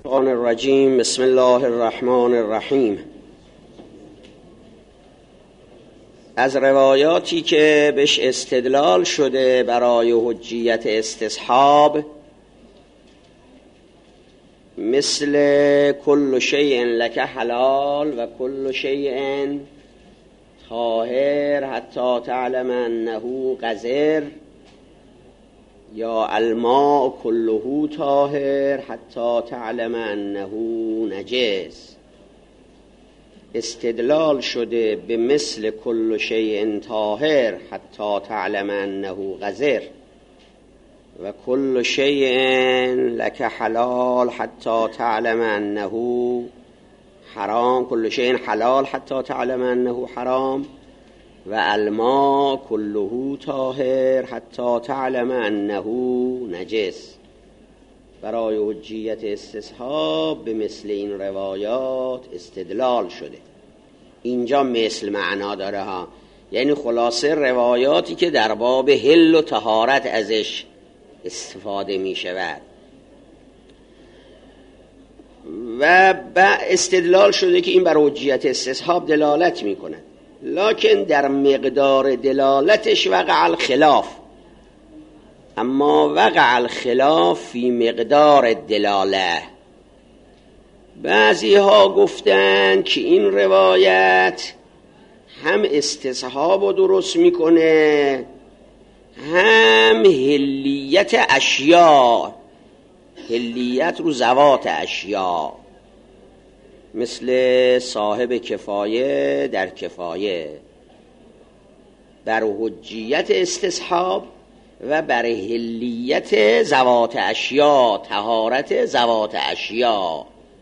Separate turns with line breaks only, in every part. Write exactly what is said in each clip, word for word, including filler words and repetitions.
الشیطان الرجیم. بسم الله الرحمن الرحیم. از روایاتی که بهش استدلال شده برای حجیت استصحاب، مثل کل شیء لک حلال و کل شیء طاهر حتی تعلم انه قذر، یا الماء كله طاهر حتی تعلم انه نجس، استدلال شده به مثل کل شیء طاهر حتی تعلم انه قذر و کل شیء لک حلال حتی تعلم انه حرام، کل شیء حلال حتی تعلم انه حرام و الماء كله طاهر حتی تعلم انه نجس. برای حجیت استصحاب به مثل این روایات استدلال شده. اینجا مثل معنا داره ها، یعنی خلاصه روایاتی که در باب حل و طهارت ازش استفاده می شود و با استدلال شده که این بر حجیت استصحاب دلالت می کند، لکن در مقدار دلالتش وقع الخلاف. اما وقع الخلاف فی مقدار دلاله. بعضی ها گفتند که این روایت هم استصحاب رو درست میکنه، هم حلیت اشیاء، حلیت رو ذوات اشیاء، مثل صاحب کفایه در کفایه، بر حجیت استصحاب و بر حلیت ذوات اشیاء، طهارت ذوات اشیاء.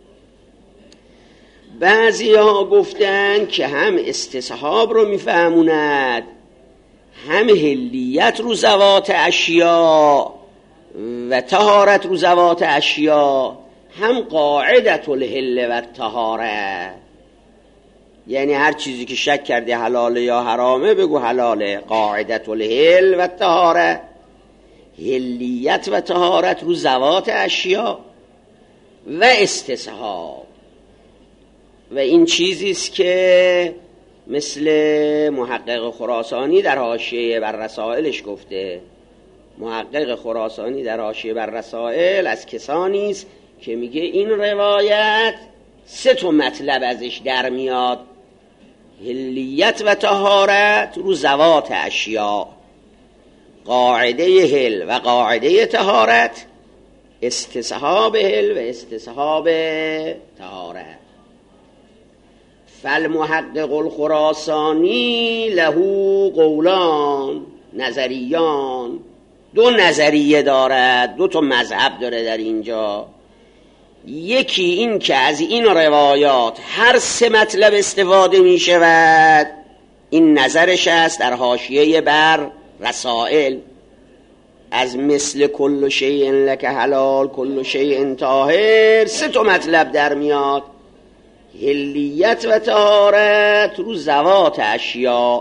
بعضی ها گفتن که هم استصحاب رو میفهموند، هم حلیت رو ذوات اشیاء و طهارت رو ذوات اشیاء، هم قاعدت الحل و طهاره، یعنی هر چیزی که شک کردی حلاله یا حرامه بگو حلاله. قاعدت الحل و طهاره، حلیت و طهارت رو ذوات اشیاء و استصحاب. و این چیزیست که مثل محقق خراسانی در حاشیه بر رسائلش گفته. محقق خراسانی در حاشیه بر رسائل از کسانی است که میگه این روایت سه تا مطلب ازش در میاد: حلیت و طهارت رو ذوات اشیاء، قاعده حل و قاعده طهارت، استصحاب حل و استصحاب طهارت. فالمحقق الخراسانی له قولان، نظریان، دو نظریه دارد، دو تا مذهب داره در اینجا. یکی این که از این روایات هر سه مطلب استفاده می شود، این نظرش است در حاشیه بر رسائل. از مثل کل شیء لک حلال کل شیء طاهر سه تا مطلب در میاد: حلیت و طهارت رو ذوات اشیاء،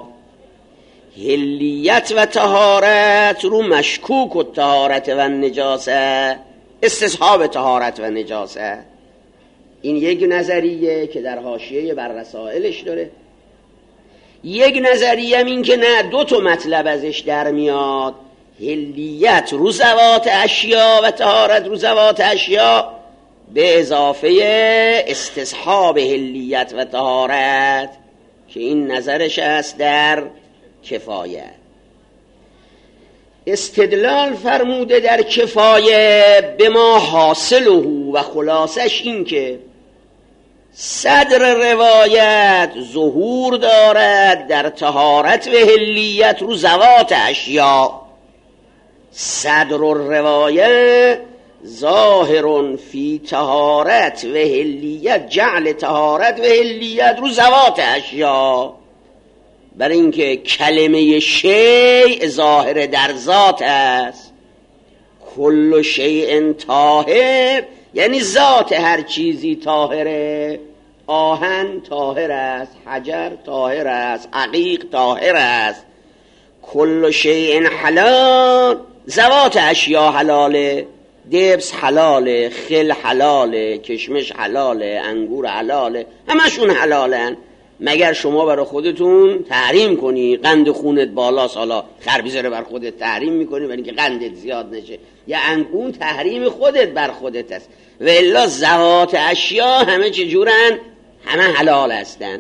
حلیت و طهارت رو مشکوک و طهارت و نجاسه، استصحاب طهارت و نجاسه. این یک نظریه که در حاشیه بر رسائلش داره. یک نظریه این که نه، دو تا مطلب ازش در میاد: حلیت رو ذوات اشیاء و طهارت رو ذوات اشیاء، به اضافه استصحاب حلیت و طهارت که این نظرش است در کفایه. استدلال فرموده در کفایه به ما حاصله و خلاصش این که صدر روایت ظهور دارد در طهارت و حلیت رو ذوات اشیاء. صدر روایت ظاهر فی طهارت و حلیت، جعل طهارت و حلیت رو ذوات اشیاء، برای اینکه کلمه شیء ظاهر در ذات است. کل شیء طاهر یعنی ذات هر چیزی طاهره. آهن طاهر است، حجر طاهر است، عقیق طاهر است. کل شیء حلال ذوات اشیاء حلاله، دبس حلاله، خل حلاله، کشمش حلاله، انگور حلاله، همشون حلالن، مگر شما برای خودتون تحریم کنی، قند خونت بالا سالا خربیزه رو بر خودت تحریم میکنی برای اینکه قندت زیاد نشه، یا انگون تحریم خودت بر خودت است. و الا ذوات اشیا همه چجورن؟ همه حلال هستن.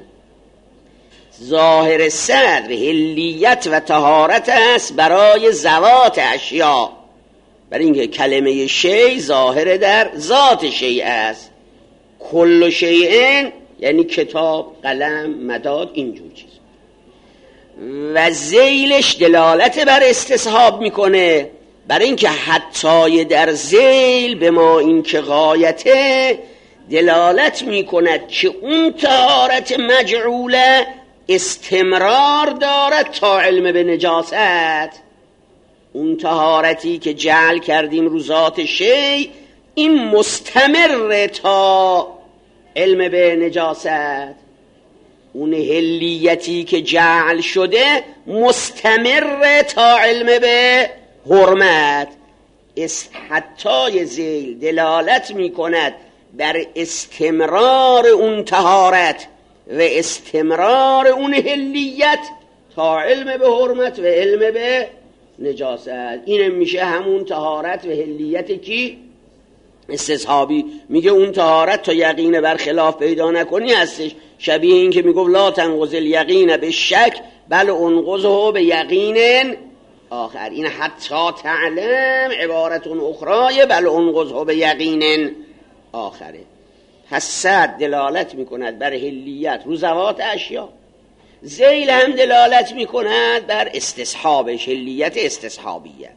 ظاهر صدر حلیت و طهارت است برای ذوات اشیا، برای اینکه کلمه شیء ظاهر در ذات شیء است. کل شیء یعنی کتاب، قلم، مداد، اینجور چیز. و ذیلش دلالت بر استصحاب میکنه، برای اینکه حتی در ذیل به ما این که غایته دلالت میکند که اون طهارت مجعوله استمرار دارد تا علم به نجاست. اون طهارتی که جعل کردیم رو ذات شیء این مستمر تا علم به نجاست. اون حلیتی که جعل شده مستمر تا علم به حرمت. حتی ذیل دلالت می کند بر استمرار اون طهارت و استمرار اون حلیت تا علم به حرمت و علم به نجاست. این میشه همون طهارت و حلیت کی؟ استصحابی. میگه اون طهارت تا یقین بر خلاف پیدا نکنی هستش، شبیه این که میگه لا تنقض الیقین به شک بل انقضه به یقین آخر. این حتی تعلم عبارت اخرای بل انقضه به یقین آخره. پس صد دلالت میکند بر حلیت رو ذوات اشیا، ذیل هم دلالت میکند بر استصحابش، حلیت استصحابیه.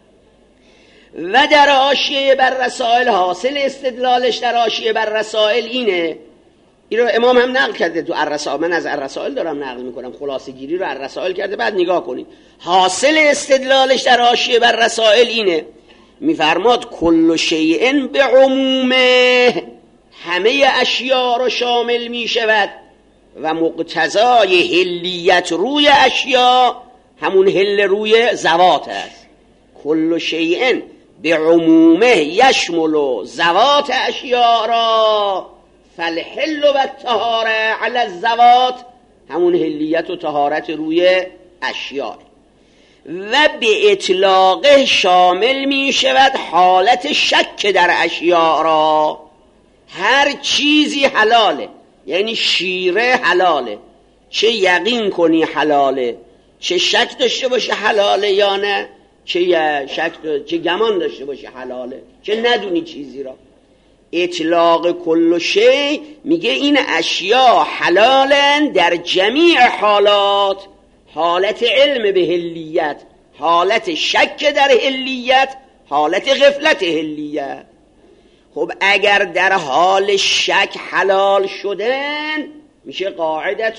و در حاشیه بر رسائل حاصل استدلالش در حاشیه بر رسائل اینه، این رو امام هم نقل کرده تو الرسائل، من از الرسائل دارم نقل میکنم، خلاصه گیری رو الرسائل کرده، بعد نگاه کنید. حاصل استدلالش در حاشیه بر رسائل اینه، میفرماد کل شیء به عمومه، همه اشیا رو شامل میشود و مقتضای حلیت روی اشیا همون حل روی ذوات است. کل شیء به عمومه یشمل ذوات اشیا را فالحل و الطهاره علی الذوات، همون حلیت و طهارت روی اشیا. و به اطلاقه شامل می شود حالت شک در اشیا را. هر چیزی حلاله، یعنی شیره حلاله، چه یقین کنی حلاله، چه شک داشته باشه حلاله یا نه، چه شک چه گمان داشته باشه حلاله، چه ندونی چیزی را. اطلاق کل شی میگه این اشیا حلالن در جمیع حالات، حالت علم به حلیت، حالت شک در حلیت، حالت غفلت حلیت. خب اگر در حال شک حلال شدن میشه قاعدت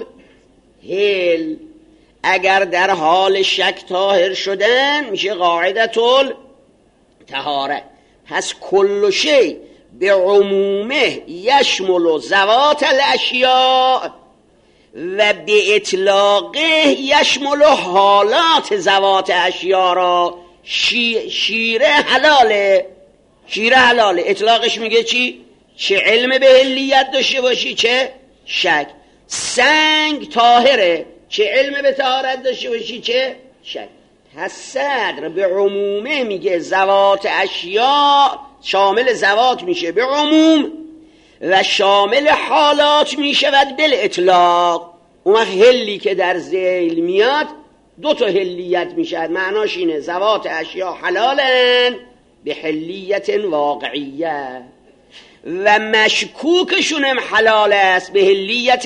الحل، اگر در حال شک طاهر شدن میشه قاعدت الطهاره. پس کل شی به عمومه یشمل ذوات الاشیاء و به اطلاقه یشمل حالات ذوات اشیاء را. شی شیره حلاله، شیره حلاله، اطلاقش میگه چی؟ چه علم به حلیت داشته باشی چه شک. سنگ طاهره، چه علم به طهارت داشته باشی چه شک. پس صدر به عمومه میگه ذوات اشیاء شامل ذوات میشه به عموم و شامل حالات میشود بل اطلاق. اون حلی که در ذیل میاد دو تا حلیت میشد، معناش اینه ذوات اشیاء حلالن به حلیت واقعیه و مشکوکشون هم حلال است به حلیت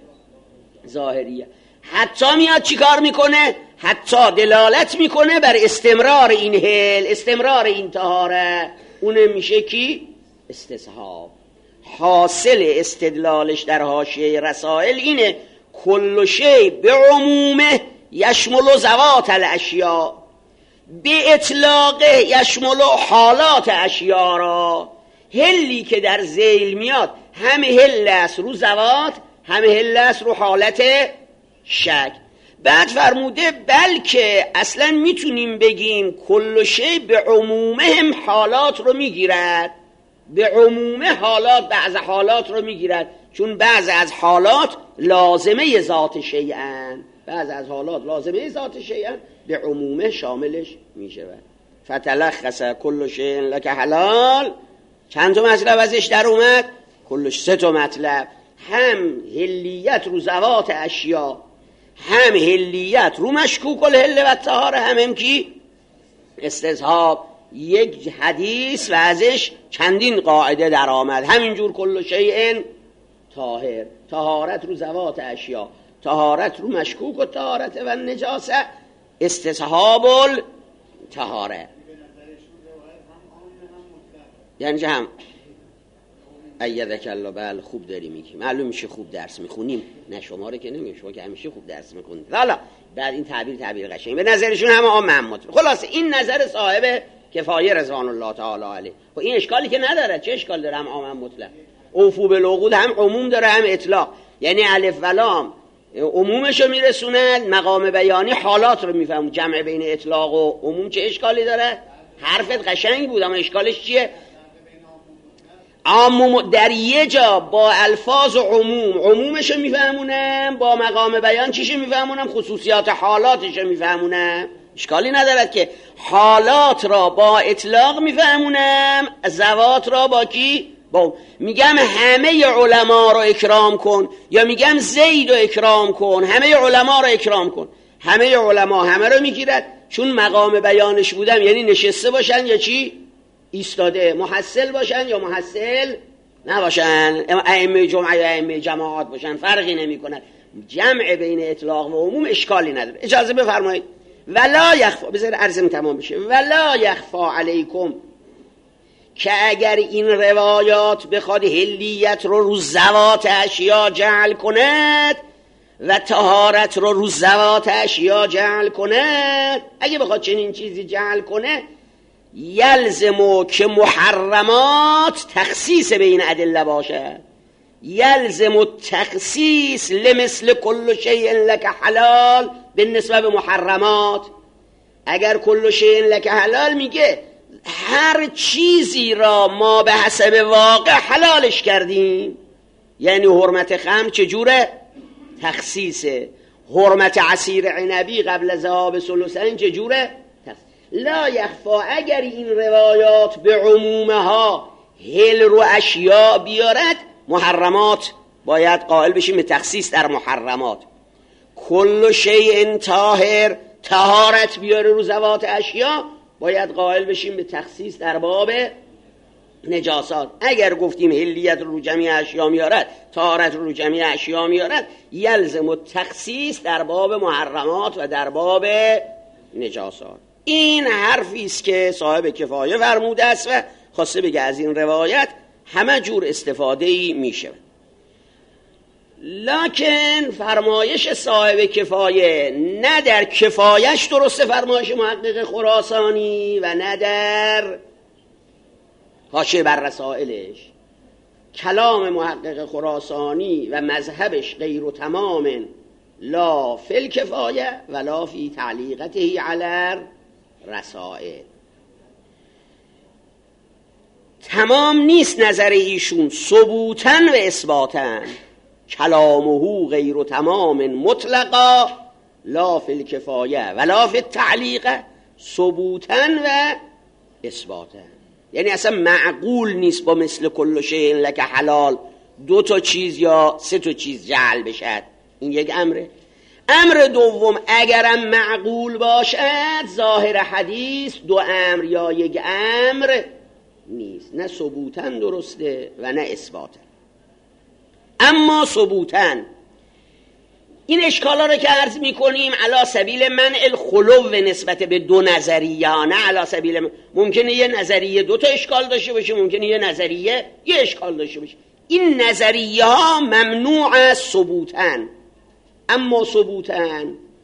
ظاهریه. حتی میاد چی کار میکنه؟ حتی دلالت میکنه بر استمرار این حل، استمرار این طهاره، اونه میشه کی؟ استصحاب. حاصل استدلالش در حاشیه رسائل اینه کل شی به عمومه یشمل ذوات الاشیاء به اطلاقه یشمل حالات اشیاء را. حلی که در ذیل میاد همه حل است رو ذوات، همه حل است رو حالت شک. بعد فرموده بلکه اصلا میتونیم بگیم کل شی به عمومه هم حالات رو میگیرد، به عمومه حالات بعض حالات رو میگیرد، چون بعض از حالات لازمه ذات شیئن، بعض از حالات لازمه ذات شیئن به عمومه شاملش میشود. فتلخص کل شیء لک حلال، چند تا مطلب ازش در اومد؟ کلش سه تا مطلب، هم هلیت رو ذوات اشیا، هم هلیت رو مشکوک الهل و طهاره، هم هم کی استصحاب. یک حدیث و ازش چندین قاعده در آمد، همینجور کل شیء طاهر، طهارت رو ذوات اشیا، طهارت رو مشکوک و طهارت و نجاسه، استصحاب الطهاره. یعنی که هم ایدک الله، بله خوب داری میگی، معلوم میشه خوب درس میخونیم، نه شما رو که نمیگه، شما که همیشه خوب درس میخونید. حالا بعد این تعبیر تعبیر قشنگ، به نظرشون همه آم محمد. خلاص این نظر صاحب کفایه رضوان الله تعالی علیه. و این اشکالی که نداره، چه اشکال داره؟ هم عام مطلق، اوفو بالعقود هم عموم داره هم اطلاق، یعنی الف و لام عمومشو میرسونن، مقام بیانی حالات رو میفهمون، جمع بین اطلاق و عموم چه اشکالی داره؟ حرفت قشنگ بود اما اشکالش چیه؟ عموم در یه جا با الفاظ عموم عمومشو میفهمونم، با مقام بیان چیشو میفهمونم؟ خصوصیات حالاتشو میفهمونم. اشکالی ندارد که حالات را با اطلاق میفهمونم، ذوات را با کی؟ با میگم همه علما را اکرام کن، یا میگم زید رو اکرام کن، همه علما را اکرام کن، همه علما همه رو میگیرد، چون مقام بیانش بودم، یعنی نشسته باشن یا چی؟ ایستاده، محصل باشن یا محصل نباشن، ائمه جمعه یا ائمه جماعات باشن، فرقی نمی کند. جمع بین اطلاق و عموم اشکالی نداره. اجازه بفرمایید. ولا یخفا، بذار عرضم تمام بشه. ولا یخفا علیکم، که اگر این روایات بخواد هلیت رو رو ذوات اشیا جعل کند و طهارت رو رو ذوات اشیا جعل کند، اگه بخواد چنین چیزی جعل کنه، یلزمو که محرمات تخصیص بین ادله باشه، یلزمو تخصیص لمثل کل شیء لک حلال بالنسبه به محرمات. اگر کل شیء لک حلال میگه هر چیزی را ما به حسب واقع حلالش کردیم، یعنی حرمت خمر چجوره؟ تخصیصه. حرمت عصیر عنبی قبل ذهاب ثلثین چجوره؟ لا یخفا، اگر این روایات به عمومها هل رو اشیاء بیارد، محرمات باید قائل بشیم به تخصیص در محرمات. کل شیء طاهر، طهارت بیاره رو ذوات اشیاء، باید قائل بشیم به تخصیص در باب نجاسات. اگر گفتیم هلیت رو جمعی اشیاء میارد، طهارت رو جمعی اشیاء میارد، یلزم تخصیص در باب محرمات و در باب نجاسات. این حرفی است که صاحب کفایه فرموده است و خواسته بگه از این روایت همه جور استفاده میشه. لکن فرمایش صاحب کفایه نه در کفایش درسته، فرمایش محقق خراسانی، و نه در حاشیه بر رسائلش. کلام محقق خراسانی و مذهبش غیر تمام، لا فی الکفایه ولا فی تعلیقته علی رسائل. تمام نیست نظر ایشون ثبوتاً و اثباتاً، کلامه غیر تمام مطلقا لا فی الکفایه ولا فی التعلیقه ثبوتاً و اثباتاً. یعنی اصلا معقول نیست با مثل کل شیء لک حلال دو تا چیز یا سه تا چیز جعل بشد. این یک امره. امر دوم، اگرم معقول باشد، ظاهر حدیث دو امر یا یک امر نیست، نه ثبوتاً درسته و نه اثباتاً. اما ثبوتاً این اشکالا رو که عرض میکنیم علی سبیل منع الخلو نسبت به دو نظریه، نه علی سبیل من... ممکنه یه نظریه دو تا اشکال داشته باشه، ممکنه یه نظریه یه اشکال داشته باشه. این نظریه ها ممنوع است ثبوتاً. اما ثبوتاً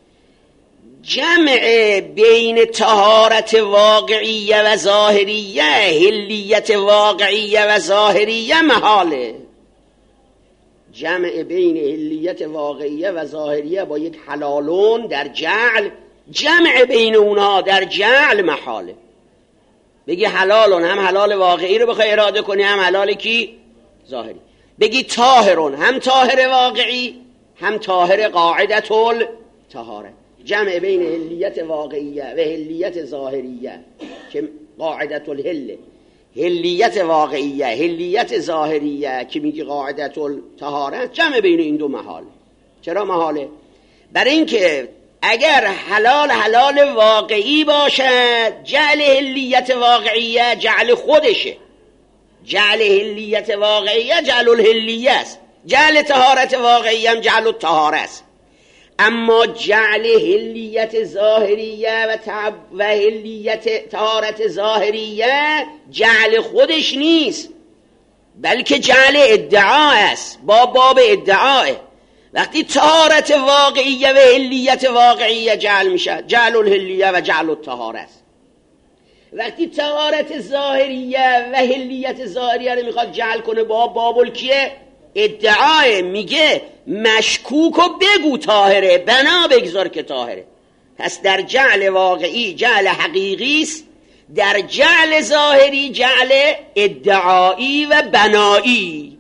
جمع بین طهارت واقعیه و ظاهریه، هلیت واقعیه و ظاهریه محاله. جمع بین هلیت واقعیه و ظاهریه با یک حلالون در جعل، جمع بین اونها در جعل محاله. بگی حلالون، هم حلال واقعی رو بخوای اراده کنی، هم حلال کی؟ ظاهری. بگی طاهرون، هم طاهر واقعی هم طاهر قاعدت الطهاره. جمع بین هلیت واقعیه و هلیت ظاهریه که قاعدت الهله، هلیت واقعیه هلیت ظاهریه که میگی قاعدت الطهاره، جمع بین این دو محاله. چرا محاله؟ برای اینکه اگر حلال حلال واقعی باشد، جعل هلیت واقعیه جعل خودشه، جعل هلیت واقعیه جعل الهلیه است، جعل طهارت واقعی هم جعل الطهاره است. اما جعل هلیت ظاهریه و تعب و هلیت طهارت ظاهریه جعل خودش نیست، بلکه جعل ادعا است، با باب ادعاه. وقتی طهارت واقعیه و هلیت واقعیه جعل میشه، جعل الهلیه و جعل الطهاره است. وقتی طهارت ظاهریه و هلیت ظاهریه رو میخواد جعل کنه با باب الکیه، ادعای، میگه مشکوک و بگو طاهره، بنا بگذار که طاهره. پس در جعل واقعی جعل حقیقی است، در جعل ظاهری جعل ادعایی و بنایی.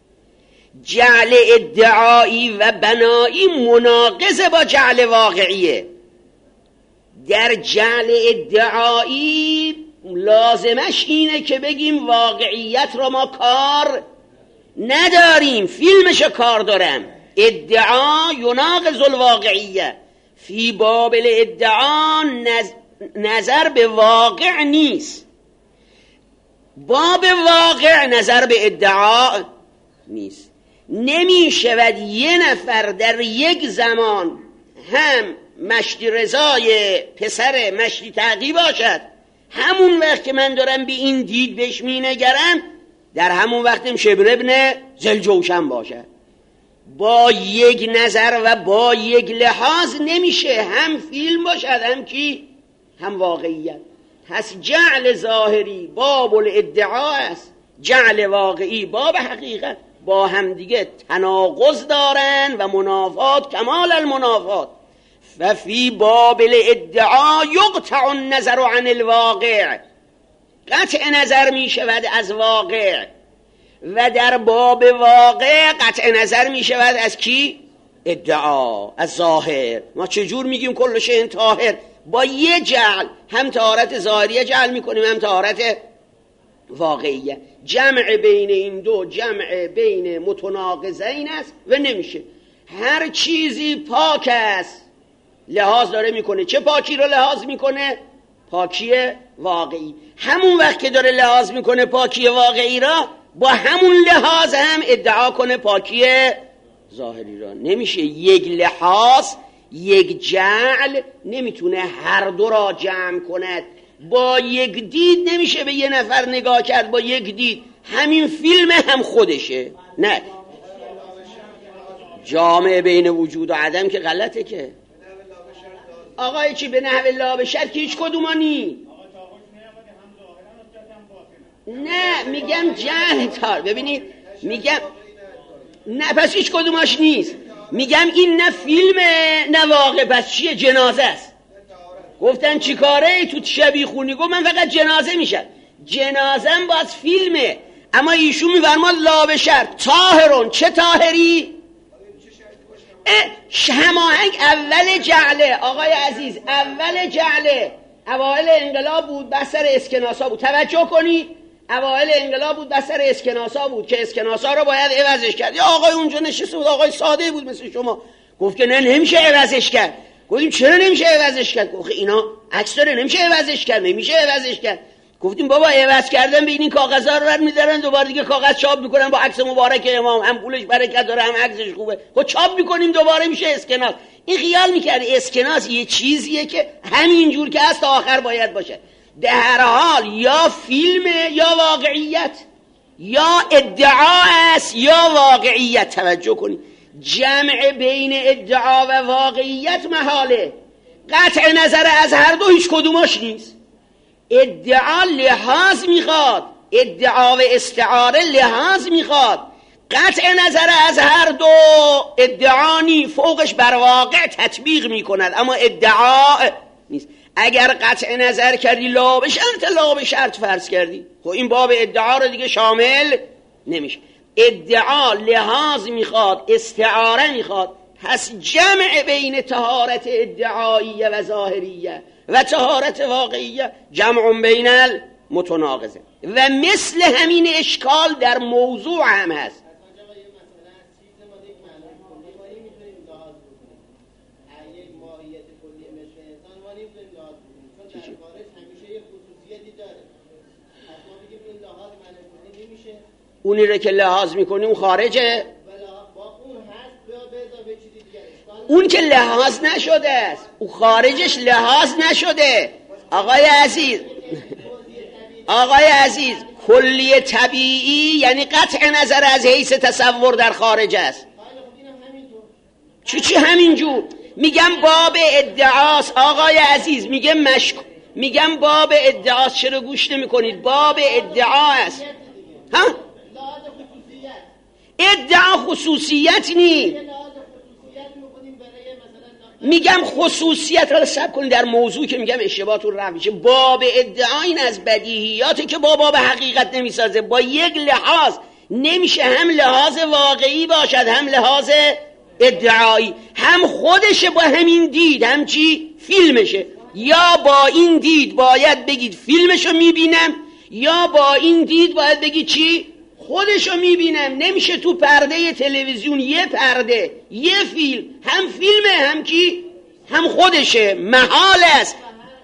جعل ادعایی و بنایی مناقض با جعل واقعیه. در جعل ادعایی لازمش اینه که بگیم واقعیت را ما کار نداریم، فیلمش کار دارم. ادعا یناقض الواقعیه، فی باب الادعا نظر به واقع نیست، باب واقع نظر به ادعا نیست. نمی شود یه نفر در یک زمان هم مشتی رضای پسر مشتی تقی باشد، همون وقت که من دارم به این دید بهش می نگرم، در همون وقتم شبر ابن زلجوشن باشد. با یک نظر و با یک لحاظ نمیشه هم فیلم باشد هم کی؟ هم واقعیت. پس جعل ظاهری باب الادعا است، جعل واقعی باب حقیقت، با هم دیگه تناقض دارن و منافات کمال المنافات. و فی باب الادعا یقطع النظر عن الواقع، قطع نظر می شود از واقع، و در باب واقع قطع نظر می شود از کی؟ ادعا، از ظاهر. ما چجور میگیم کل شیء طاهر؟ با یه جعل، هم طهارت ظاهریه جعل میکنیم هم طهارت واقعیه. جمع بین این دو جمع بین متناقضین است و نمیشه. هر چیزی پاک است لحاظ داره میکنه. چه پاکی رو لحاظ میکنه؟ پاکی واقعی. همون وقت که داره لحاظ میکنه پاکی واقعی را، با همون لحاظ هم ادعا کنه پاکی ظاهری را. نمیشه یک لحاظ، یک جعل نمیتونه هر دو را جمع کند. با یک دید نمیشه به یه نفر نگاه کرد با یک دید همین فیلم هم خودشه. نه، جامع بین وجود و عدم که غلطه. که آقای چی به نحو لا بشر که هیچ کدومانی نه، میگم جهل تار. ببینید میگم نه، پس هیچ کدوماش نیست. میگم این نه فیلمه نه واقع. پس چیه؟ جنازه است. گفتن چی کاره ای تو شبیه خونی؟ گفت من فقط جنازه میشم. جنازم باز فیلمه. اما ایشون میفرماد لا بشر طاهرون. چه طاهری؟ هماهنگ اول جعله. آقای عزیز اول جعله اوائل انقلاب بود، بسر اسکناسا بود. توجه کنید، اوائل انقلاب بود، بسر اسکناسا بود که اسکناسا رو باید عوضش کرد. یا آقای اونجا نشسته بود، آقای ساده بود مثل شما، گفت که نه نمیشه عوضش کرد. گفتیم چرا نمیشه عوضش کرد؟ گفت اینا عکس داره نمیشه عوضش کرد. نمیشه عوضش کرد. گفتیم بابا عوض کردن به این کاغذا رو برمی‌دارن دوباره دیگه کاغذ چاپ میکنن با عکس مبارک امام، هم پولش برکت داره هم عکسش خوبه، خب چاپ میکنیم دوباره میشه اسکناس. این خیال میکرد اسکناس یه چیزیه که همینجور که هست تا آخر باید باشه. در هر حال یا فیلم یا واقعیت، یا ادعا است یا واقعیت. توجه کنید، جمع بین ادعا و واقعیت محاله. قطع نظر از هر دو هیچ کدومش نیست. ادعا لحاظ میخواد، ادعا و استعاره لحاظ میخواد. قطع نظر از هر دو ادعانی فوقش بر واقع تطبیق میکند، اما ادعا نیست. اگر قطع نظر کردی لا به شرط لا به شرط فرض کردی، خب این باب ادعا رو دیگه شامل نمیشه. ادعا لحاظ میخواد، استعاره میخواد، پس جمع بین طهارت ادعاییه و ظاهریه و طهارت واقعیه جمع بین المتناقضه. و مثل همین اشکال در موضوع هم هست. اونی رو که لحاظ میکنی اون خارجه، اون که لحاظ نشده است، اون خارجش لحاظ نشده. آقای عزیز آقای عزیز کلی طبیعی یعنی قطع نظر از حیث تصور در خارج است. چی چی همینجور؟ میگم باب ادعاست آقای عزیز، میگه مشک میگم باب ادعاست. چرا گوش نمیکنید؟ باب ادعا است. ها؟ ادعا خصوصیت نی. میگم خصوصیت را سب کنید در موضوع که میگم اشتباهتون رفت میشه. باب ادعا این از بدیهیاته که با باب حقیقت نمیسازه. با یک لحاظ نمیشه هم لحاظ واقعی باشد هم لحاظ ادعایی. هم خودشه با همین دید، هم چی؟ فیلمشه. یا با این دید باید بگید فیلمشو میبینم، یا با این دید باید بگید چی؟ خودشو میبینم. نمیشه تو پرده تلویزیون یه پرده یه فیلم، هم فیلمه هم کی؟ هم خودشه. محال است.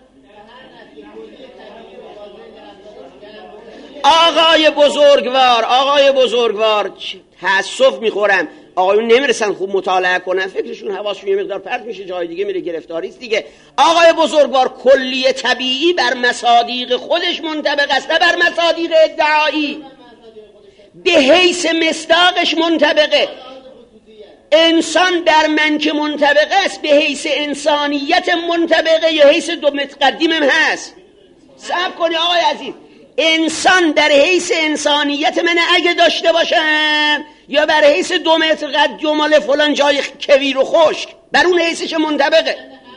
آقای بزرگوار آقای بزرگوار تأسف میخورم، آقایون نمیرسن خوب مطالعه کنن، فکرشون حواسشون یه مقدار پرت میشه، جای دیگه میره گرفتاری است دیگه. آقای بزرگوار کلی طبیعی بر مصادیق خودش منطبق است، نه بر مصادیق ادعایی. به حیث مصداقش منطبقه. انسان در من که منطبقه است، به حیث انسانیت منطبقه، یا حیث دو متقدمم هست. صبر کنی آقای عزیز، انسان در حیث انسانیت من اگه داشته باشم، یا بر حیث دو متر قد جمال فلان جای کویر و خشک، بر اون حیثش منطبقه.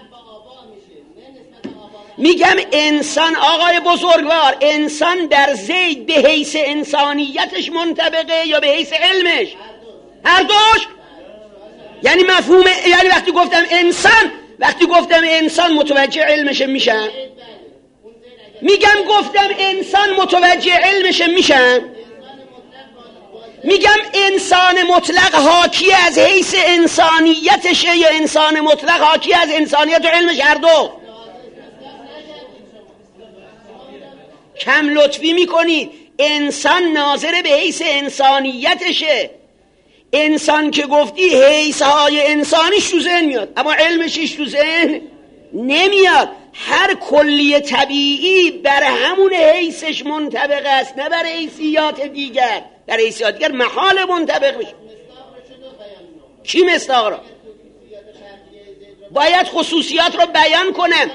میگم انسان آقای بزرگوار، انسان در زید به حیث انسانیتش منطبقه یا به حیث علمش؟ هر دوش. یعنی مفهوم، یعنی وقتی گفتم انسان وقتی گفتم انسان متوجه علمش میشم؟ میگم گفتم انسان متوجه علمش میشم؟ میگم انسان مطلق حاکی از حیث انسانیتشه یا انسان مطلق حاکی از انسانیت و علمش؟ هر دو. کم لطفی میکنید. انسان ناظر به حیث انسانیتشه. انسان که گفتی حیث های انسانیش تو ذهن میاد، اما علمشش تو ذهن نمیاد. هر کلی طبیعی بر همون حیثش منطبق است، نه بر حیثیات دیگر. در حیثیات دیگر محال منطبق بشه. کی مصداق را؟ باید خصوصیات رو بیان کنم.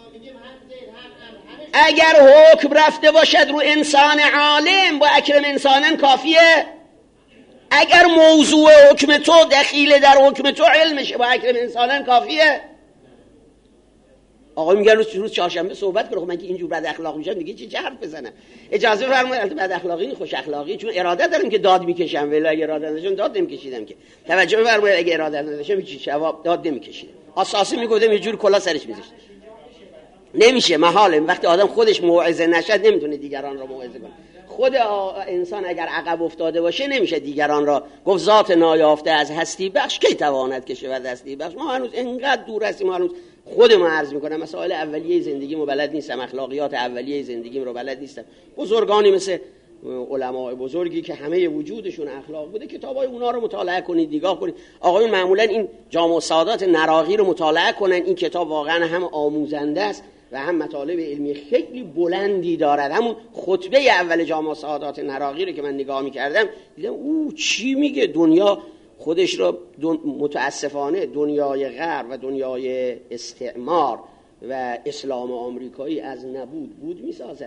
اگر حکم رفته باشد رو انسان عالم، با اکرم انسانن کافیه. اگر موضوع حکم تو دخیل در حکم تو علمشه، با اکرم انسانن کافیه. آقا میگن روز روز چهارشنبه صحبت کنه. خب من که اینجور بد اخلاق میشم دیگه چی حرف بزنم؟ اجازه بفرمایید. بد اخلاقی خوش اخلاقی، چون اراده دارم که داد میکشم، ولی اگه اراده نداشتم داد نمیکشیدم که. توجه بفرمایید، اگه اراده نداشتم هیچ جواب داد نمیکشیدم. اساسی میگفتم یه جور کلا سرش میذاشتم. نمیشه، محاله. وقتی آدم خودش موعظه نشد نمیتونه دیگران را موعظه کنه. خود انسان اگر عقب افتاده باشه نمیشه دیگران را گفت. ذات نایافته از هستی بخش کی تواند که شود هستی بخش؟ ما هنوز اینقدر دور هستیم. ما هنوز خودم عرض میکنم مسائل اولیه زندگیمو بلد نیستم، اخلاقیات اولیه زندگیم رو بلد نیستم. بزرگانی مثل علماء بزرگی که همه وجودشون اخلاق بوده، کتابای اونا رو مطالعه کنید، نگاه کنید. آقایون معمولا این جامع السعادات نراقی رو مطالعه کنن. این کتاب واقعا هم آموزنده است و هم مطالب علمی خیلی بلندی دارد. همون خطبه اول جامع السعادات نراقی رو که من نگاه میکردم دیدم او چی میگه. دنیا خودش را دن... متاسفانه دنیای غرب و دنیای استعمار و اسلام آمریکایی از نبود بود میسازد.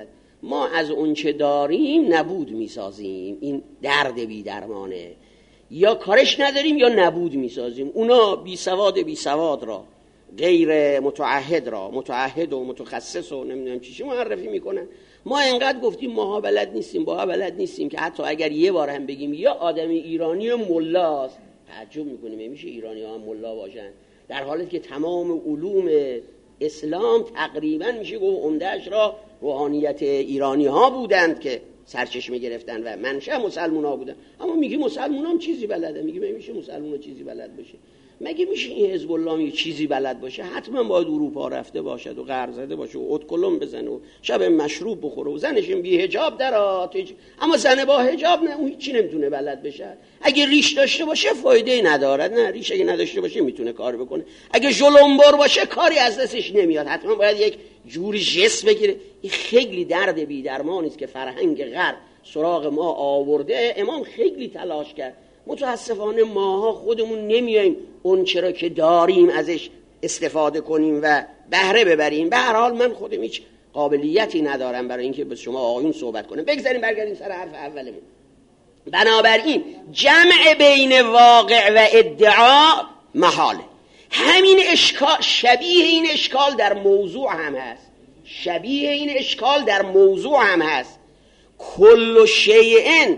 ما از اون چه داریم نبود میسازیم. این درد بی درمانه. یا کارش نداریم یا نبود میسازیم. اونا بی سواد بی سواد را، غیر متعهد را متعهد و متخصص و نمیدونم چی چی معرفی میکنن. ما انقدر گفتیم ماها بلد نیستیم، باها بلد نیستیم که حتی اگر یه بار هم بگیم یا آدم ایرانی ملاست، تعجب میکنیم میشه ایرانی ها هم ملا باشن، در حالی که تمام علوم اسلام تقریبا میشه گفت عمده‌اش را روحانیت ایرانی ها بودند که سرچشمه گرفتن و منشأ مسلمان ها بودن. اما میگی مسلمان هم چیزی بلده، میگی میشه مسلمان ها چیزی بلد باشه؟ مگه میشه این حزب الله یه چیزی بلد باشه؟ حتما باید اروپا رفته باشد و غرب زده باشه و ادکلم بزنه و شب مشروب بخوره و زنش بی حجاب در آتش. اما زن با حجاب نه، اون هیچی نمیتونه بلد بشه. اگه ریش داشته باشه فایده ندارد، نه ریش اگه نداشته باشه میتونه کار بکنه. اگه ژلنبر باشه کاری از دستش نمیاد، حتما باید یک جوری جس بگیره. این خیلی درد بی درمانی است که فرهنگ غرب سراغ ما آورده. امام خیلی تلاش کرد، متاسفانه ماها خودمون نمیاییم اون چرا که داریم ازش استفاده کنیم و بهره ببریم. به هر حال من خودم هیچ قابلیتی ندارم برای اینکه به شما آقایون صحبت کنم. بگذاریم برگردیم سر حرف اولمون. بنابراین جمع بین واقع و ادعا محاله. همین اشکال، شبیه این اشکال در موضوع هم هست، شبیه این اشکال در موضوع هم هست. کل شیء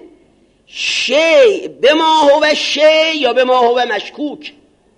شیء بما هو شیء یا بما هو مشکوک.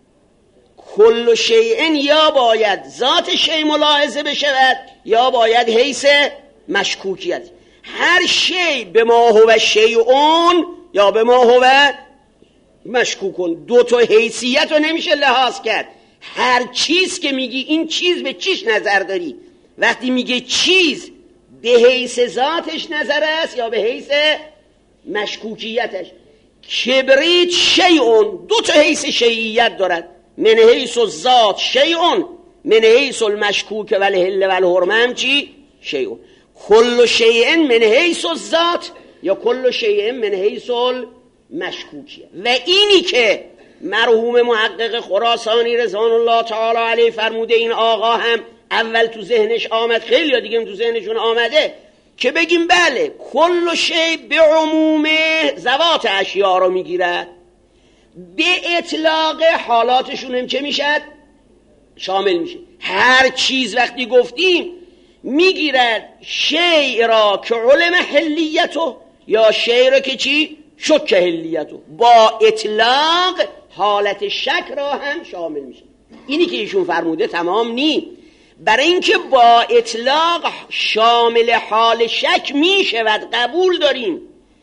کل شیء یا باید ذات شیء ملاحظه بشود یا باید حیث مشکوکیت. هر شیء بما هو شیء یا بما هو مشکوکون، دو تا حیثیت رو نمیشه لحاظ کرد. هر چیز که میگی این چیز به چیش نظر داری، وقتی میگه چیز به حیث ذاتش نظر است یا به حیث مشکوکیتش. کبریت شیعون، دو تا حیث شیعیت دارد، من حیث الذات شیعون، من حیث المشکوک و الحل و الحرمه هم چی؟ شیعون. کل شیء من حیث الذات یا کل شیء من حیث المشکوکیه. و اینی که مرحوم محقق خراسانی رضوان الله تعالی علیه فرموده، این آقا هم اول تو ذهنش آمد، خیلی ها دیگه تو ذهنشون آمده، که بگیم بله کل شیء به عموم ذوات اشیاء رو میگیرد، به اطلاق حالاتشون هم چه میشد؟ شامل میشه. هر چیز وقتی گفتیم میگیرد شیء را که علم حلیتو یا شیء را که چی؟ شک حلیتو، با اطلاق حالت شک را هم شامل میشه. اینی که ایشون فرموده تمام نی، برای اینکه با اطلاق شامل حال شک میشود قبول داریم،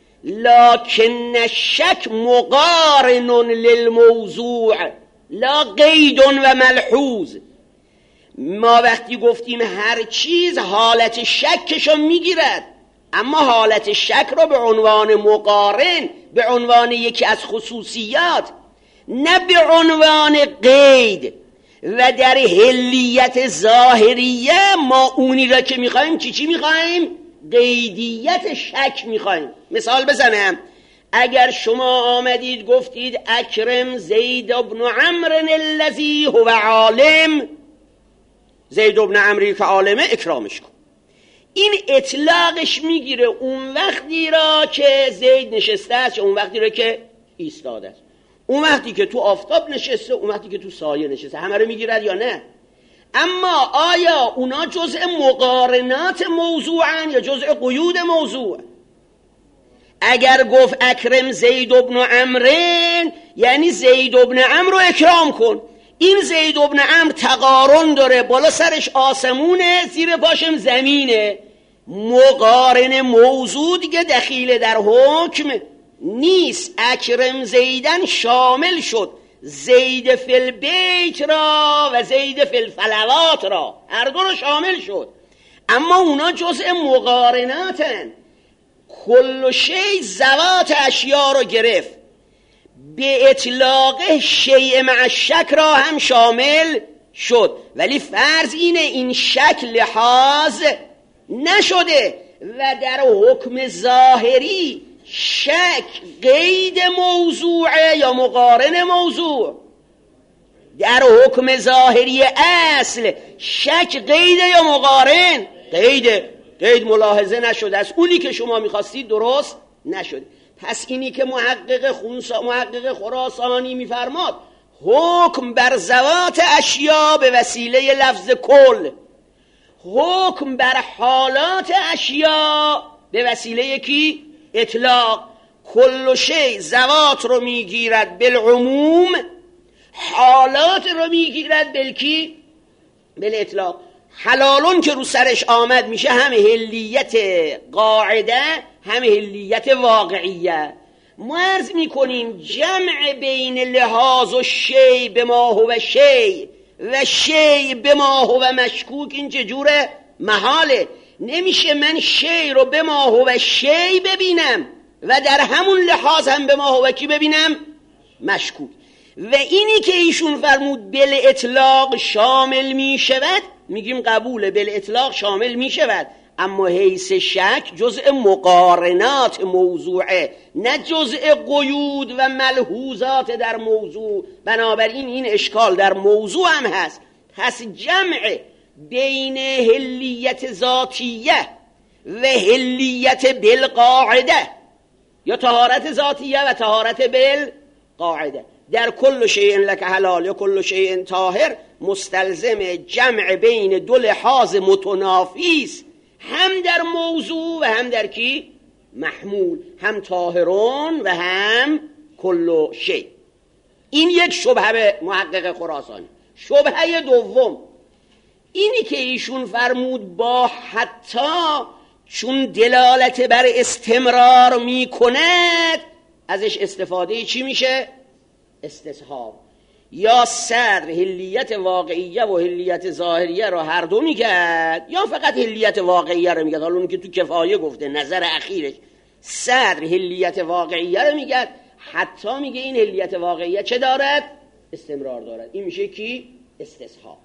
لکن الشک مقارن للموضوع لا قید و ملحوظ. ما وقتی گفتیم هر چیز حالت شکشو میگیرد، اما حالت شک رو به عنوان مقارن، به عنوان یکی از خصوصیات، نه به عنوان قید. و در حلیت ظاهریه ما اونی را که میخوایم چی چی میخوایم؟ قیدیت شک میخوایم. مثال بزنم، اگر شما آمدید گفتید اکرم زید ابن عمرو الذی هو عالم، زید ابن عمرو که عالمه اکرامش کن، این اطلاقش میگیره اون وقتی را که زید نشسته است یا اون وقتی را که ایستاده است، اون وقتی که تو آفتاب نشسته، اون وقتی که تو سایه نشسته، همه رو میگیرد یا نه؟ اما آیا اونا جزء مقارنات موضوعن یا جزء قیود موضوع؟ اگر گفت اکرم زید ابن عمرو یعنی زید ابن عمرو رو اکرام کن. این زید ابن عمرو تقارن داره، بالا سرش آسمونه، زیر پاشم زمینه. مقارن موضوع دیگه دخیل در حکم نیست. اکرم زیدن شامل شد زید فی البیت را و زید فی الفلوات را، هر دو رو شامل شد، اما اونا جزء مقارناتن. کل شیء ذوات اشیاء رو گرفت، به اطلاق شیء مع شک را هم شامل شد، ولی فرض اینه این شک لحاظ نشده و در حکم ظاهری شک قید موضوعه یا مقارن موضوع. در حکم ظاهری اصل شک قیده یا مقارن؟ قیده. قید ملاحظه نشده است، اونی که شما میخواستید درست نشده. پس اینی که محقق خونسا محقق خراسانی میفرماد حکم بر ذوات اشیا به وسیله لفظ کل، حکم بر حالات اشیا به وسیله کی؟ اطلاق. کل شی ذوات رو میگیرد بالعموم، حالات رو میگیرد بالکی؟ بالاطلاق. حلالون که رو سرش آمد میشه هم هلیت قاعده هم هلیت واقعیه. ما عرض میکنیم جمع بین لحاظ و شی به ما هو شی و شی به ما هو مشکوک این چجوره؟ محاله. نمیشه من شی رو به ما هو شی ببینم و در همون لحاظ هم به ما هو کی ببینم؟ مشکوک. و اینی که ایشون فرمود بل اطلاق شامل می شود، میگیم قبوله، بل اطلاق شامل می شود، اما حیث شک جزء مقارنات موضوعه، نه جزء قیود و ملحوظات در موضوع. بنابراین این اشکال در موضوع هم هست. پس جمع بین هلیت ذاتیه و هلیت بالقاعده یا طهارت ذاتیه و طهارت بالقاعده در کل شیء لک حلال یا کل شیء طاهر مستلزم جمع بین دو لحاظ متنافی است، هم در موضوع و هم در کی؟ محمول، هم طاهرون و هم کل شیء. این یک شبهه به محقق خراسانی. شبهه دوم اینی که ایشون فرمود با حتی چون دلالت بر استمرار می کند ازش استفاده چی میشه؟ استصحاب. یا صدر هلیت واقعیه و هلیت ظاهریه رو هر دو میگد یا فقط هلیت واقعیه رو میگد. حالا اون که تو کفایه گفته نظر اخیرش صدر هلیت واقعیه رو میگد، حتی میگه این هلیت واقعیه چه دارد؟ استمرار دارد. این میشه کی؟ استصحاب.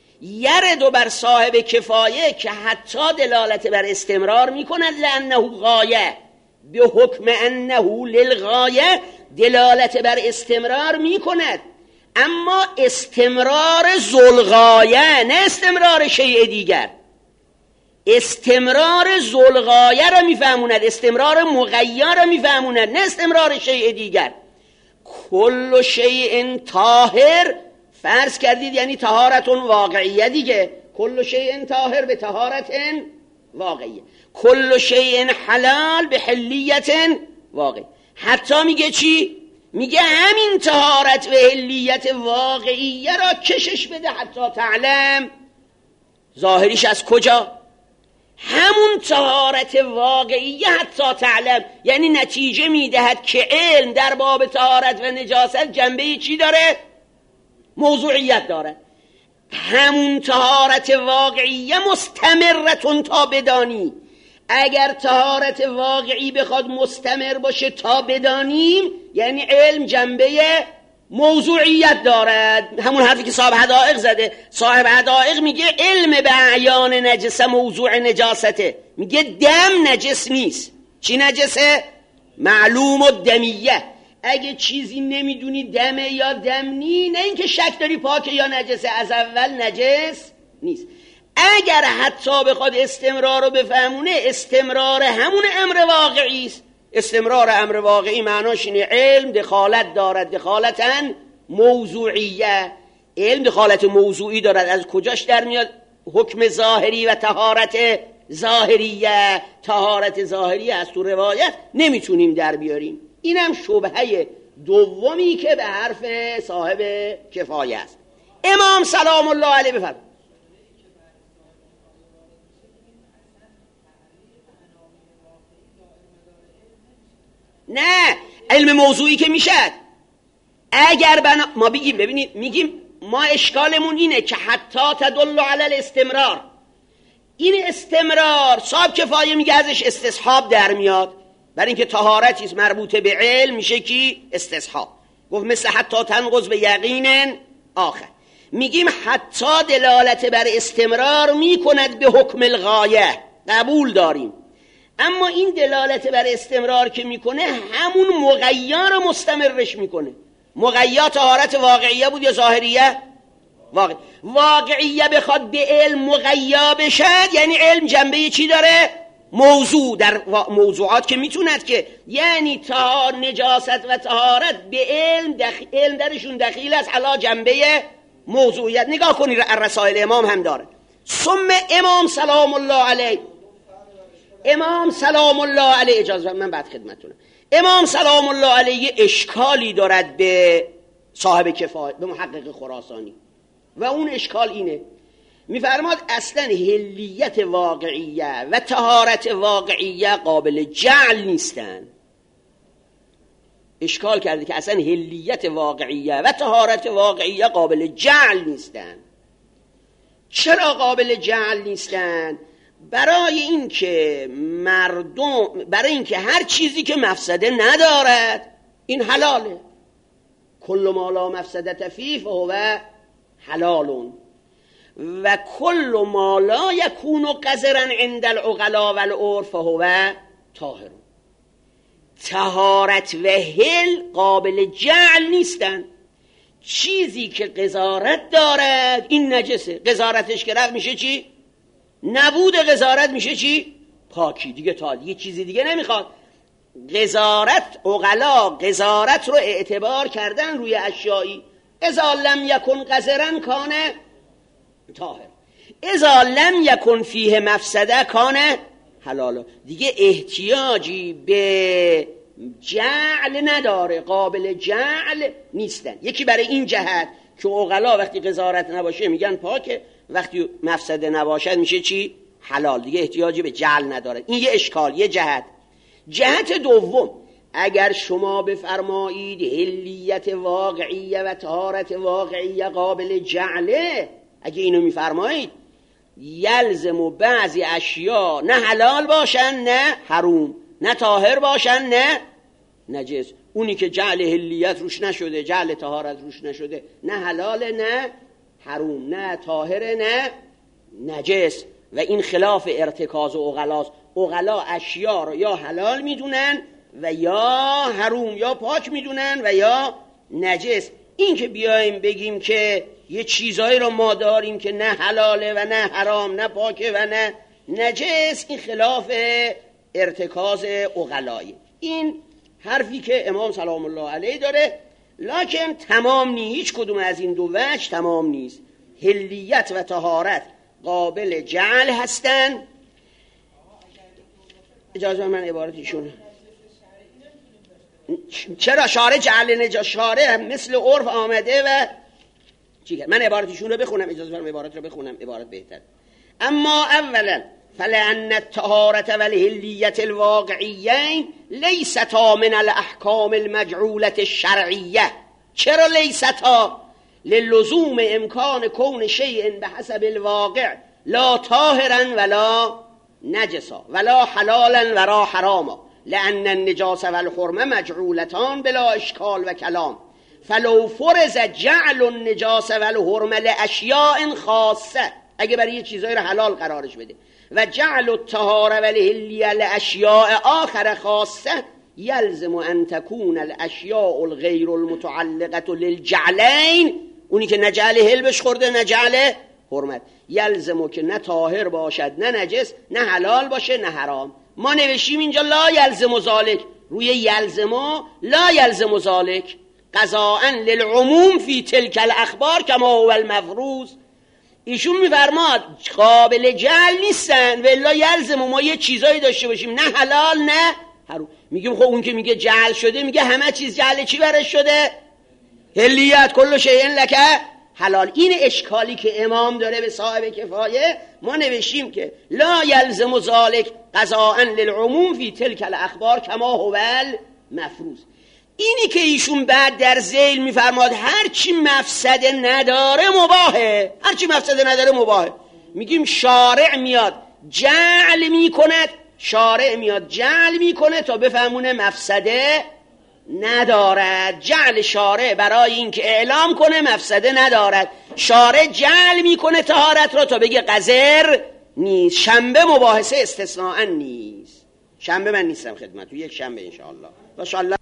یردو بر صاحب کفایه که حتی دلالت بر استمرار میکند لانه غایه به حکم انه للغایه دلالت بر استمرار میکند، اما استمرار ذوالغایه نه استمرار شیء دیگر. استمرار ذوالغایه را میفهموند، استمرار مغیر را میفهموند، نه استمرار شیء دیگر. کل شیء طاهر فرض کردید یعنی طهارتون واقعیه دیگه. کل شیء طاهر به طهارت واقعیه، کل شیء حلال به حلیت واقعی. حتی میگه چی؟ میگه همین طهارت و حلیت واقعیه را کشش بده حتی تعلم. ظاهریش از کجا؟ همون طهارت واقعیه حتی تعلم، یعنی نتیجه میدهد که علم در باب طهارت و نجاست جنبه چی داره؟ موضوعیت داره. همون طهارت واقعیه مستمرتون تا بدانی. اگر طهارت واقعی بخواد مستمر باشه تا بدانیم یعنی علم جنبه موضوعیت دارد. همون حرفی که صاحب حدائق زده. صاحب حدائق میگه علم به اعیان نجسه موضوع نجاسته. میگه دم نجس نیست. چی نجسه؟ معلوم و دمیه. اگه چیزی نمیدونی دمه یا دم نی، نه اینکه شک داری پاکه یا نجسه، از اول نجس نیست. اگر حتی بخواد استمرار رو بفهمونه، استمرار همون امر واقعی است. استمرار امر واقعی معناش اینه علم دخالت دارد، دخالتاً موضوعیه. علم دخالت موضوعی دارد. از کجاش در میاد؟ حکم ظاهری و طهارت ظاهریه. طهارت ظاهریه از تو روایت نمیتونیم در بیاریم. اینم شبهه دومی که به حرف صاحب کفایه است. امام سلام الله علیه بفرمایید. نه، علم موضوعی که میشد. اگر بنا... ما بگیم ببینید میگیم ما اشکالمون اینه که حتی تدل علی الاستمرار، این استمرار صاحب کفایه میگه ازش استصحاب در میاد، برای اینکه طهارتی است مربوط به علم میشه کی؟ استصحاب. گفت مثل حتی تنقض به یقین آخر. میگیم حتی دلالت بر استمرار میکند به حکم الغایه، قبول داریم، اما این دلالت بر استمرار که میکنه همون مغیر مستمرش میکنه. مغیر طهارت واقعیه بود یا ظاهریه؟ واقع. واقعیه بخواد به علم مغیا بشد یعنی علم جنبه چی داره؟ موضوع. در موضوعات که میتوند که یعنی تا نجاست و طهارت به علم دخ... علم درشون دخیل است علا جنبه موضوعیت. نگاه کنید الرسائل امام هم داره. ثم امام سلام الله علیه امام سلام الله علیه اجازه من بعد خدمتتونم. امام سلام الله علیه اشکالی دارد به صاحب کفایه، به محقق خراسانی، و اون اشکال اینه، میفرماد اصلا حلیت واقعیه و طهارت واقعیه قابل جعل نیستن. اشکال کرده که اصلا حلیت واقعیه و طهارت واقعیه قابل جعل نیستن. چرا قابل جعل نیستن؟ برای اینکه مردم برای اینکه هر چیزی که مفسده ندارد این حلاله. کل ما لا مفسدة فیه فهو حلال و کل ما لا یکون قذرا عند العقلاء والعرف فهو طاهر. طهارت و حل قابل جعل نیستن. چیزی که قذارت دارد این نجسه، قذارتش که رفت میشه چی؟ نبود قذارت میشه چی؟ پاکی. دیگه تا دیگه چیزی دیگه نمیخواد. قذارت، عقلا قذارت رو اعتبار کردن روی اشیایی. اذا لم یکن قذرا کان طاهر، اذا لم یکن فیه مفسده کان حلالا. دیگه احتیاجی به جعل نداره، قابل جعل نیستن. یکی برای این جهت که عقلا وقتی قذارت نباشه میگن پاکه، وقتی مفسده نباشد میشه چی؟ حلال. دیگه احتیاجی به جعل نداره. این یه اشکال، یه جهت. جهت دوم، اگر شما بفرمایید حلیت واقعیه و طهارت واقعیه قابل جعله، اگه اینو میفرمایید یلزم و بعضی اشیا نه حلال باشن نه حروم، نه طاهر باشن نه نجس. اونی که جعل حلیت روش نشده، جعل طهارت روش نشده، نه حلال نه حروم، نه طاهر نه نجس. و این خلاف ارتکاز و عقلاست. عقلا اشیا رو یا حلال میدونن و یا حروم، یا پاک میدونن و یا نجس. این که بیایم بگیم که یه چیزایی رو ما داریم که نه حلاله و نه حرام، نه پاکه و نه نجس، این خلاف ارتکاز عقلایه. این حرفی که امام سلام الله علیه داره، لکن تمام نیست. هیچ کدوم از این دو وجه تمام نیست. حلیت و طهارت قابل جعل هستن. اجازه من عبارتشون. چرا شارع جعل نجا شارع مثل عرف آمده و چی کرد؟ من عبارتشون رو بخونم، اجازه من عبارت رو بخونم، عبارت بهتر. اما اولا فلأن الطهارة والحلیة الواقعیین لیستا من الاحکام المجعولة الشرعیه. چرا لیستا؟ للزوم امکان کون شیء بحسب الواقع لا طاهرا ولا نجسا ولا حلالا ولا حراما، لأن النجاس والحرمه مجعولتان بلا اشکال و کلام. فلو فرض جعل النجاس والحرمه لاشیاء خاصه، اگه برای یه چیزایی رو حلال قرارش بده، و جعل الطهاره والحلیه لاشیاء آخر خاصه، یلزم ان تكون الاشیاء الغیر المتعلقه للجعلین، اونی که نه جعل حل بش خورده نه جعل حرمت، یلزمو که نه طاهر باشد نه نجس، نه حلال باشه نه حرام. ما نوشیم اینجا لا یلزم ذالک، روی یلزمو لا یلزم ذالک قضاء للعموم فی تلک الاخبار کما هو المفروض. ایشون میفرماد قابل جعل نیستن، ولا یلزمو ما یه چیزایی داشته باشیم نه حلال نه حرام. میگیم خب اون که میگه جعل شده، میگه همه چیز جعل چی برش شده؟ حلیت کل شیء لک حلال. این اشکالی که امام داره به صاحب کفایه، ما نوشیم که لا یلزم ذالک قضاء للعموم فی تلک الاخبار کما هو المفروض. اینی که ایشون بعد در ذیل میفرماد هر چی مفسده نداره مباهه، هر چی مفسده نداره مباهه. میگیم شارع میاد جعل میکند، شارع میاد جعل میکنه تا بفهمونه مفسده ندارد. جعل شارع برای اینکه اعلام کنه مفسده ندارد، شارع جعل میکنه طهارت را تا بگه قذر نیست. شنبه مباحثه استثناء نیست. شنبه من نیستم خدمتتون، یک شنبه انشاءالله.